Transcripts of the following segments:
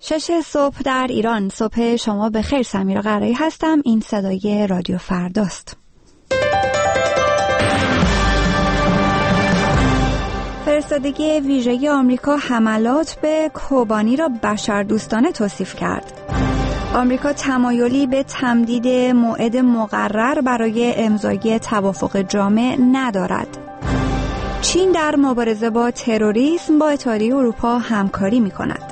6 صبح در ایران. صبح شما بخیر. سمیرا قرایی هستم. این صدای رادیو فرداست. فرستادگی ویژه آمریکا حملات به کوبانی را بشردوستانه توصیف کرد. آمریکا تمایلی به تمدید موعد مقرر برای امضای توافق جامع ندارد. چین در مبارزه با تروریسم با اتحادیه اروپا همکاری می‌کند.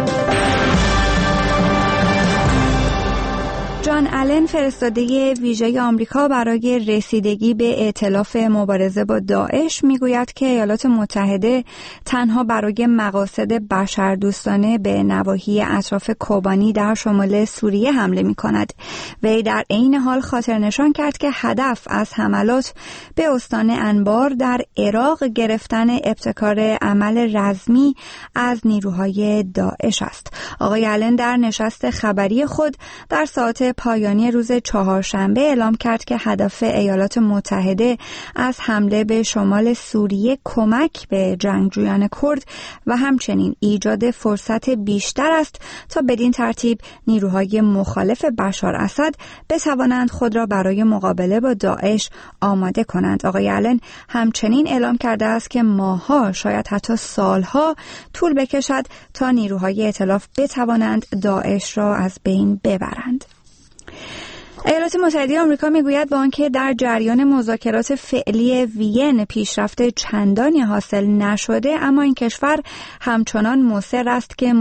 جان آلن فرستاده ویژه آمریکا برای رسیدگی به ائتلاف مبارزه با داعش میگوید که ایالات متحده تنها برای مقاصد بشردوستانه به نواحی اطراف کوبانی در شمال سوریه حمله می‌کند. وی در عین حال خاطر نشان کرد که هدف از حملات به استان انبار در عراق گرفتن ابتکار عمل رزمی از نیروهای داعش است. آقای آلن در نشست خبری خود در ساعات پایانی روز چهارشنبه اعلام کرد که هدف ایالات متحده از حمله به شمال سوریه کمک به جنگجویان کرد و همچنین ایجاد فرصت بیشتر است تا بدین ترتیب نیروهای مخالف بشار اسد بتوانند خود را برای مقابله با داعش آماده کنند. آقای آلن همچنین اعلام کرده است که ماه‌ها شاید حتی سالها طول بکشد تا نیروهای ائتلاف بتوانند داعش را از بین ببرند. ایالات متحده آمریکا میگوید با آنکه در جریان مذاکرات فعلی وین پیشرفت چندانی حاصل نشده، اما این کشور همچنان مصر است که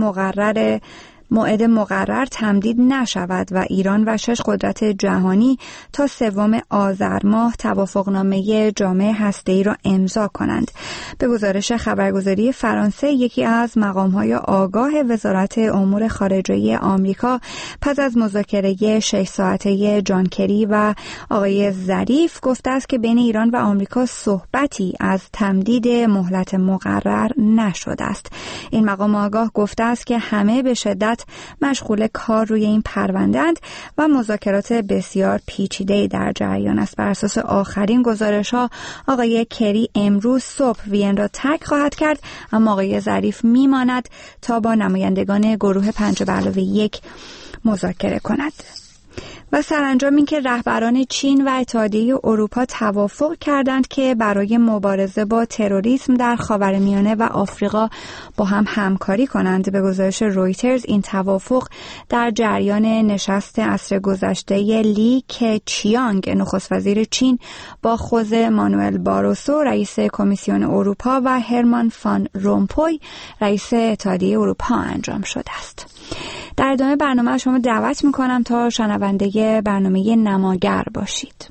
موعد مقرر تمدید نشود و ایران و 6 قدرت جهانی تا 3 آذر ماه توافقنامه جامع هسته‌ای را امضا کنند. به گزارش خبرگزاری فرانسه، یکی از مقام‌های آگاه وزارت امور خارجه آمریکا پس از مذاکره 6 ساعته جان کری و آقای ظریف گفته است که بین ایران و آمریکا صحبتی از تمدید مهلت مقرر نشده است. این مقام آگاه گفته است که همه به شدت مشغول کار روی این پرونده‌اند و مذاکرات بسیار پیچیده‌ای در جریان است. بر اساس آخرین گزارش‌ها آقای کری امروز صبح وین را ترک خواهد کرد، اما آقای ظریف میماند تا با نمایندگان گروه 5+1 مذاکره کند. و سرانجام این که رهبران چین و اتحادیه اروپا توافق کردند که برای مبارزه با تروریسم در خاورمیانه و آفریقا با هم همکاری کنند. به گزارش رویترز این توافق در جریان نشست عصر گذشته لی کچیانگ نخست وزیر چین با خوزه مانوئل باروسو رئیس کمیسیون اروپا و هرمان فان رومپوی رئیس اتحادیه اروپا انجام شده است. در ادامه برنامه شما دعوت میکنم تا شنونده برنامه نماگر باشید.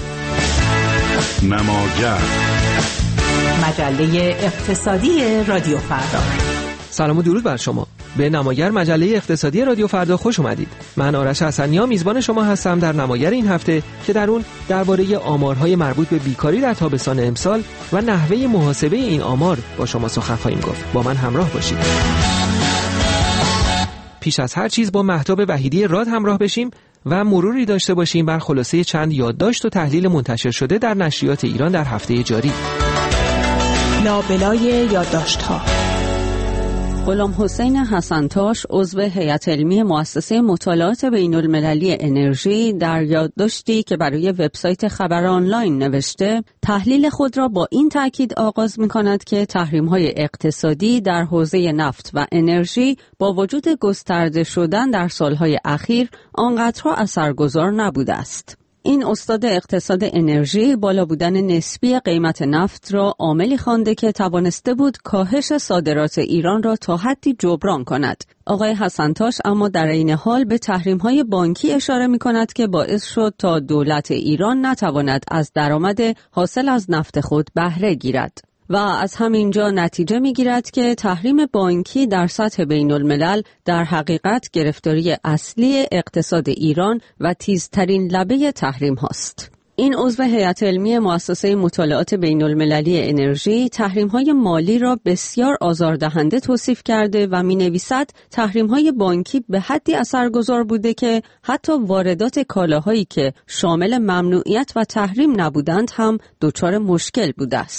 نماگر، مجله اقتصادی رادیو فردا. سلام و درود بر شما. به نماگر مجله اقتصادی رادیو فردا خوش اومدید. من آرش حسنی‌ها میزبان شما هستم در نماگر این هفته که در اون درباره آمارهای مربوط به بیکاری در تابستان امسال و نحوه محاسبه این آمار با شما سخن خواهیم گفت. با من همراه باشید. پیش از هر چیز با مهتاب وحیدی راد همراه بشیم و مروری داشته باشیم بر خلاصه چند یادداشت و تحلیل منتشر شده در نشریات ایران در هفته جاری. لابلای یادداشت‌ها. غلام حسین حسن‌تاش عضو هیئت علمی مؤسسه مطالعات بین‌المللی انرژی در یادداشتی که برای وبسایت خبر آنلاین نوشته، تحلیل خود را با این تاکید آغاز می‌کند که تحریم‌های اقتصادی در حوزه نفت و انرژی با وجود گسترده شدن در سالهای اخیر آنقدرها اثرگذار نبوده است. این استاد اقتصاد انرژی بالا بودن نسبی قیمت نفت را عاملی خوانده که توانسته بود کاهش صادرات ایران را تا حدی جبران کند. آقای حسن‌تاش اما در این حال به تحریم‌های بانکی اشاره می‌کند که باعث شد تا دولت ایران نتواند از درآمد حاصل از نفت خود بهره گیرد. و از همینجا نتیجه می‌گیرد که تحریم بانکی در سطح بین‌الملل در حقیقت گرفتاری اصلی اقتصاد ایران و تیزترین لبه تحریم هاست. این عضو هیئت علمی مؤسسه مطالعات بین‌المللی انرژی تحریم‌های مالی را بسیار آزاردهنده توصیف کرده و می‌نویسد تحریم‌های بانکی به حدی اثرگذار بوده که حتی واردات کالاهایی که شامل ممنوعیت و تحریم نبودند هم دچار مشکل بوده است.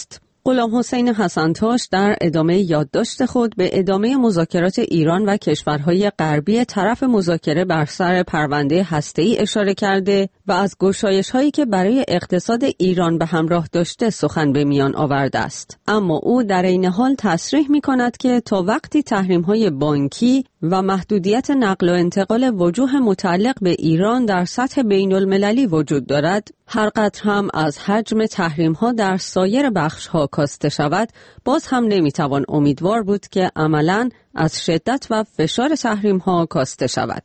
غلام حسین حسن‌تاش در ادامه یادداشت خود به ادامه مذاکرات ایران و کشورهای غربی طرف مذاکره بر سر پرونده هسته‌ای اشاره کرده و از گشایش‌هایی که برای اقتصاد ایران به همراه داشته سخن به میان آورده است. اما او در این حال تصریح می‌کند که تا وقتی تحریم‌های بانکی و محدودیت نقل و انتقال وجوه متعلق به ایران در سطح بین‌المللی وجود دارد، هر قدر هم از حجم تحریم‌ها در سایر بخش‌ها کاسته شود، باز هم نمی‌توان امیدوار بود که عملاً از شدت و فشار تحریم‌ها کاسته شود.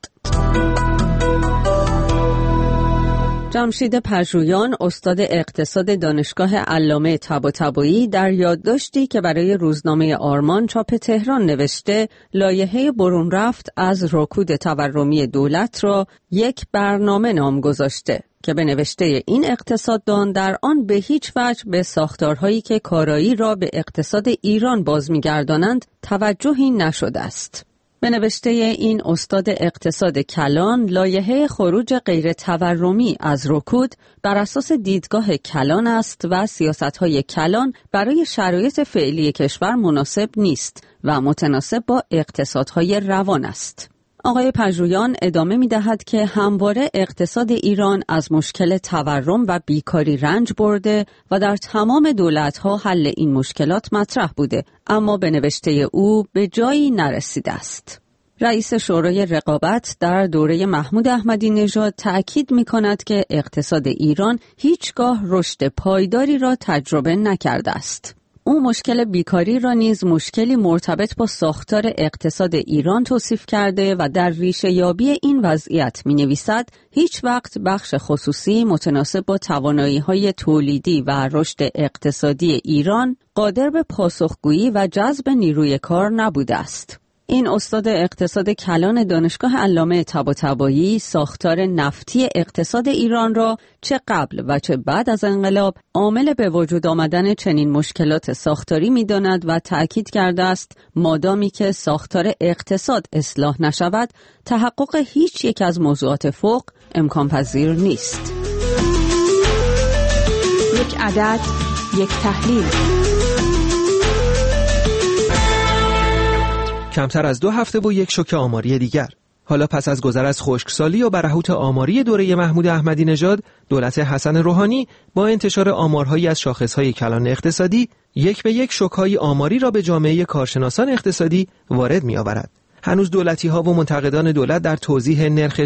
جمشید پژویان، استاد اقتصاد دانشگاه علامه طباطبایی، در یادداشتی که برای روزنامه آرمان چاپ تهران نوشته، لایحه برون رفت از رکود تورمی دولت را یک برنامه نام گذاشته که به نوشته این اقتصاددان در آن به هیچ وجه به ساختارهایی که کارایی را به اقتصاد ایران باز می‌گردانند توجهی نشده است. به نوشته این استاد اقتصاد کلان، لایحه خروج غیر تورمی از رکود بر اساس دیدگاه کلان است و سیاست‌های کلان برای شرایط فعلی کشور مناسب نیست و متناسب با اقتصادهای روان است. آقای پژویان ادامه می‌دهد که همواره اقتصاد ایران از مشکل تورم و بیکاری رنج برده و در تمام دولت‌ها حل این مشکلات مطرح بوده، اما به نوشته او به جایی نرسیده است. رئیس شورای رقابت در دوره محمود احمدی نژاد تأکید می‌کند که اقتصاد ایران هیچگاه رشد پایداری را تجربه نکرده است. او مشکل بیکاری را نیز مشکلی مرتبط با ساختار اقتصاد ایران توصیف کرده و در ریشه یابی این وضعیت می نویسد هیچ وقت بخش خصوصی متناسب با توانایی‌های تولیدی و رشد اقتصادی ایران قادر به پاسخگویی و جذب نیروی کار نبوده است. این استاد اقتصاد کلان دانشگاه علامه طباطبایی ساختار نفتی اقتصاد ایران را چه قبل و چه بعد از انقلاب عامل به وجود آمدن چنین مشکلات ساختاری می‌داند و تأکید کرده است مادامی که ساختار اقتصاد اصلاح نشود، تحقق هیچ یک از موضوعات فوق امکان پذیر نیست. یک عدد، یک تحلیل. کمتر از 2 هفته با یک شوک آماری دیگر. حالا پس از گذر از خشکسالی و برهوت آماری دوره محمود احمدی نژاد، دولت حسن روحانی با انتشار آمارهایی از شاخصهای کلان اقتصادی یک به یک شوک‌های آماری را به جامعه کارشناسان اقتصادی وارد می‌آورد. هنوز دولتی‌ها و منتقدان دولت در توضیح نرخ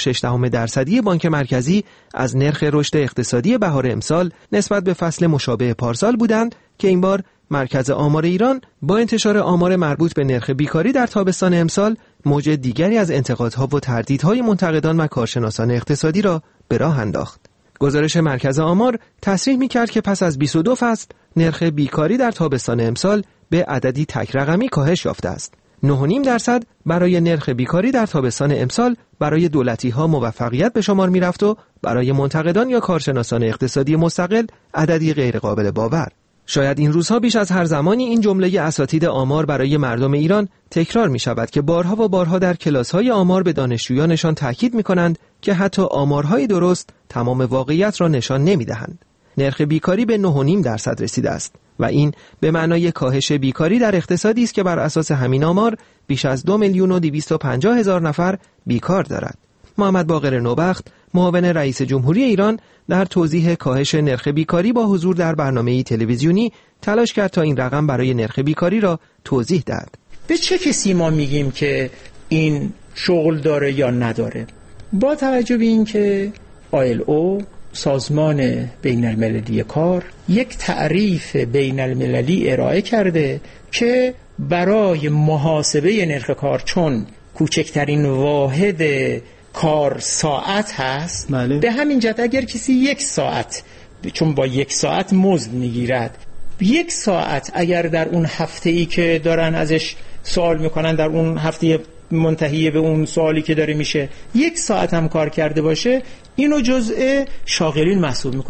4.6% بانک مرکزی از نرخ رشد اقتصادی بهار امسال نسبت به فصل مشابه پارسال بودند که این بار مرکز آمار ایران با انتشار آمار مربوط به نرخ بیکاری در تابستان امسال موج دیگری از انتقادها و تردیدهای منتقدان و کارشناسان اقتصادی را به راه انداخت. گزارش مرکز آمار تصریح می‌کرد که پس از 22 فصل نرخ بیکاری در تابستان امسال به عددی تک رقمی کاهش یافته است. 9.5% برای نرخ بیکاری در تابستان امسال برای دولتی‌ها موفقیت به شمار می‌رفت و برای منتقدان یا کارشناسان اقتصادی مستقل عددی غیرقابل باور. شاید این روزها بیش از هر زمانی این جمله اساتید آمار برای مردم ایران تکرار می شود که بارها و بارها در کلاس‌های آمار به دانشجویانشان تاکید می کنند که حتی آمارهای درست تمام واقعیت را نشان نمی دهند. نرخ بیکاری به 9.5% رسیده است و این به معنای کاهش بیکاری در اقتصادی است که بر اساس همین آمار بیش از 2,250,000 نفر بیکار دارد. محمد باقر نوبخت، معاون رئیس جمهوری ایران، در توضیح کاهش نرخ بیکاری با حضور در برنامه‌ای تلویزیونی تلاش کرد تا این رقم برای نرخ بیکاری را توضیح دهد. به چه کسی ما میگیم که این شغل داره یا نداره؟ با توجه به این که ILO، سازمان بین المللی کار، یک تعریف بین المللی ارائه کرده که برای محاسبه نرخ کار، چون کوچکترین واحد کار ساعت هست، به همین جهت اگر کسی 1 ساعت، چون با 1 ساعت مزد میگیرد، 1 ساعت اگر در اون هفته‌ای که دارن ازش سوال میکنن، در اون هفته منتهی به اون سوالی که داره میشه 1 ساعت هم کار کرده باشه، اینو جزء شاغلین محسوب میکنن.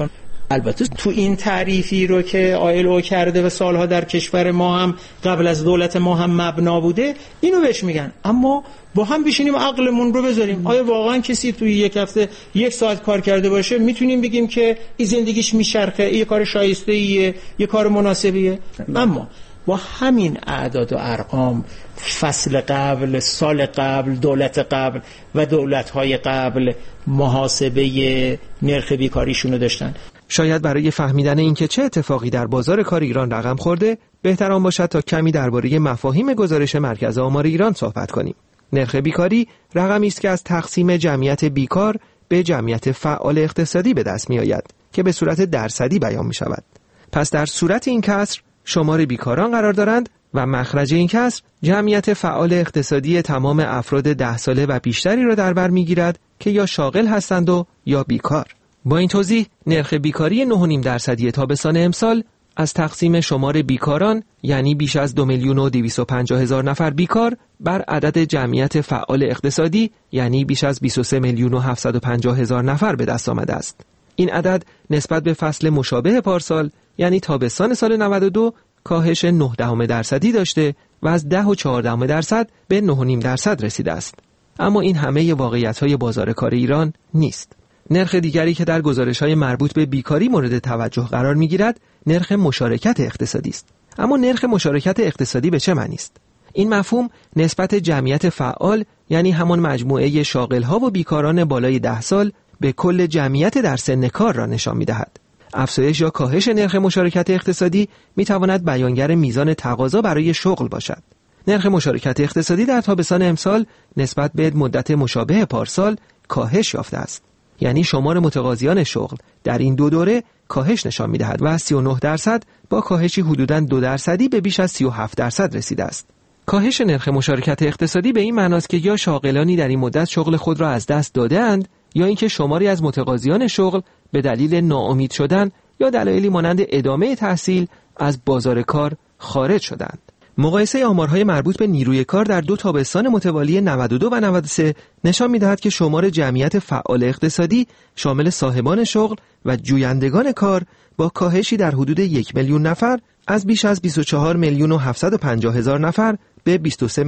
البته تو این تعریفی رو که ILO کرده و سالها در کشور ما هم قبل از دولت ما هم مبنا بوده، اینو بهش میگن. اما با هم بشینیم عقلمون رو بذاریم، آیا واقعا کسی توی یک هفته 1 ساعت کار کرده باشه میتونیم بگیم که این زندگیش میچرخه، این کار شایسته‌ایه، یه کار مناسبیه؟ اما با همین اعداد و ارقام فصل قبل، سال قبل، دولت قبل و دولت‌های قبل محاسبه نرخ بیکاریشون رو داشتن. شاید برای فهمیدن اینکه چه اتفاقی در بازار کار ایران رقم خورده، بهتر آن باشد تا کمی درباره مفاهیم گزارش مرکز آمار ایران صحبت کنیم. نرخ بیکاری رقمی است که از تقسیم جمعیت بیکار به جمعیت فعال اقتصادی به دست می آید که به صورت درصدی بیان می شود. پس در صورت این کسر شمار بیکاران قرار دارند و مخرج این کسر جمعیت فعال اقتصادی تمام افراد 10 ساله و بیشتری را در بر می گیرد که یا شاغل هستند و یا بیکار. با این توضیح نرخ بیکاری 9.5% تابستان امسال از تقسیم شمار بیکاران، یعنی بیش از 2,250,000 نفر بیکار، بر عدد جمعیت فعال اقتصادی، یعنی بیش از 23,750,000 نفر به دست آمده است. این عدد نسبت به فصل مشابه پارسال، یعنی تابستان سال 92، کاهش 0.9% داشته و از 10.4% به 9.5% رسیده است. اما این همه واقعیت‌های بازار کار ایران نیست. نرخ دیگری که در گزارش‌های مربوط به بیکاری مورد توجه قرار می‌گیرد، نرخ مشارکت اقتصادی است. اما نرخ مشارکت اقتصادی به چه معنی است؟ این مفهوم نسبت جمعیت فعال، یعنی همان مجموعه شاغل‌ها و بیکاران بالای 10 سال به کل جمعیت در سن کار را نشان می‌دهد. افزایش یا کاهش نرخ مشارکت اقتصادی می‌تواند بیانگر میزان تقاضا برای شغل باشد. نرخ مشارکت اقتصادی در تابستان امسال نسبت به مدت مشابه پارسال کاهش یافته است. یعنی شمار متقاضیان شغل در این دو دوره کاهش نشان می‌دهد و از 39% با کاهشی حدوداً 2% به بیش از 37% رسیده است. کاهش نرخ مشارکت اقتصادی به این معناست که یا شاغلانی در این مدت شغل خود را از دست داده‌اند یا اینکه شماری از متقاضیان شغل به دلیل ناامید شدن یا دلایلی مانند ادامه تحصیل از بازار کار خارج شدند. مقایسه آمارهای مربوط به نیروی کار در 2 تابستان متوالی 92 و 93 نشان می‌دهد که شمار جمعیت فعال اقتصادی شامل صاحبان شغل و جویندگان کار با کاهشی در حدود 1 میلیون نفر از بیش از 24,750,000 نفر به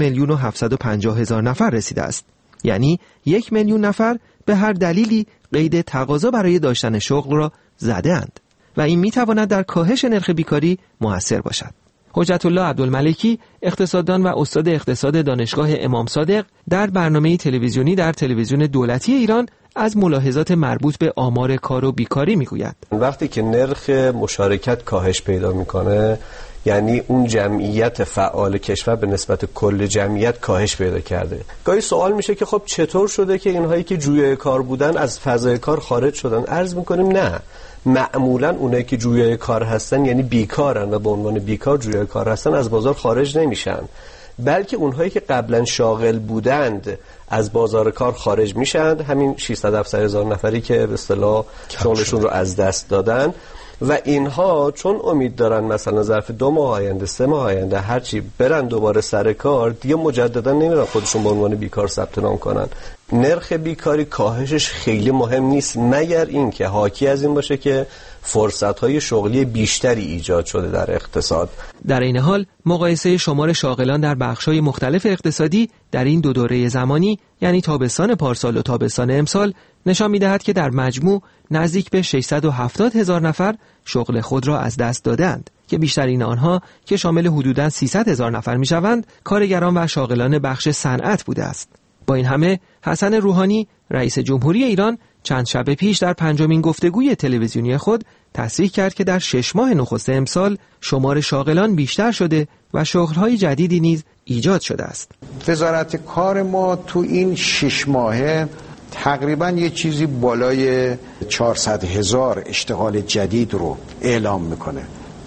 23,750,000 نفر رسیده است. یعنی 1 میلیون نفر به هر دلیلی قید تقاضا برای داشتن شغل را زده‌اند و این می‌تواند در کاهش نرخ بیکاری مؤثر باشد. حجت الله عبدالملکی، اقتصاددان و استاد اقتصاد دانشگاه امام صادق، در برنامه تلویزیونی در تلویزیون دولتی ایران از ملاحظات مربوط به آمار کار و بیکاری میگوید. وقتی که نرخ مشارکت کاهش پیدا میکنه، یعنی اون جمعیت فعال کشور به نسبت کل جمعیت کاهش پیدا کرده. گاهی سوال میشه که خب چطور شده که اینهایی که جویای کار بودن از فضای کار خارج شدن؟ عرض میکنیم نه، معمولا اونایی که جویای کار هستن یعنی بیکارن و به عنوان بیکار جویای کار هستن از بازار خارج نمیشن، بلکه اونهایی که قبلا شاغل بودند از بازار کار خارج میشن، همین 600,000 نفری که به اصطلاح شغلشون رو از دست دادن و اینها چون امید دارن مثلا ظرف 2 ماه آینده 3 ماه آینده هرچی برن دوباره سر کار، دیگه مجددا نمیرن خودشون به عنوان بیکار ثبت نام کنن. نرخ بیکاری کاهشش خیلی مهم نیست مگر اینکه حاکی از این باشه که فرصت‌های شغلی بیشتری ایجاد شده در اقتصاد. در این حال مقایسه شمار شاغلان در بخش‌های مختلف اقتصادی در این 2 دوره زمانی، یعنی تابستان پارسال و تابستان امسال، نشان می‌دهد که در مجموع نزدیک به 670,000 نفر شغل خود را از دست دادند که بیشترین آنها که شامل حدوداً 300,000 نفر می‌شوند کارگران و شاغلان بخش صنعت بوده است. با این همه حسن روحانی، رئیس جمهوری ایران، چند شب پیش در 5مین گفتگوی تلویزیونی خود تصریح کرد که در 6 ماه نخست امسال شمار شاغلان بیشتر شده و شغل‌های جدیدی نیز ایجاد شده است. وزارت کار ما تو این 6 ماهه تقریباً یه چیزی بالای 400,000 اشتغال جدید رو اعلام میکنه.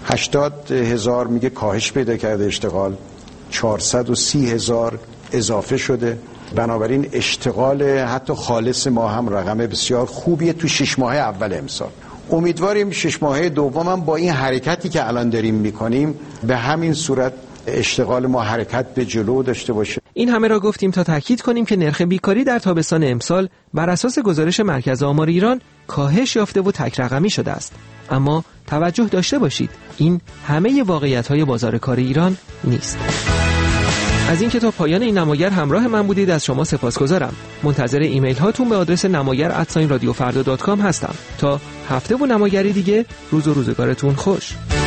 80,000 میگه کاهش پیدا کرده اشتغال، 430,000 اضافه شده. بنابراین اشتغال حتی خالص ما هم رقم بسیار خوبیه تو 6 ماه اول امسال. امیدواریم 6 ماه دوم هم با این حرکتی که الان داریم میکنیم به همین صورت اشتغال ما حرکت به جلو داشته باشه. این همه را گفتیم تا تاکید کنیم که نرخ بیکاری در تابستان امسال بر اساس گزارش مرکز آمار ایران کاهش یافته و تک رقمی شده است. اما توجه داشته باشید این همه واقعیت‌های بازار کار ایران نیست. از اینکه تا پایان این نمایر همراه من بودید از شما سپاسگزارم. منتظر ایمیل هاتون به آدرس namayer@radiofarda.com هستم. تا هفته و نمایری دیگه روز و روزگارتون خوش.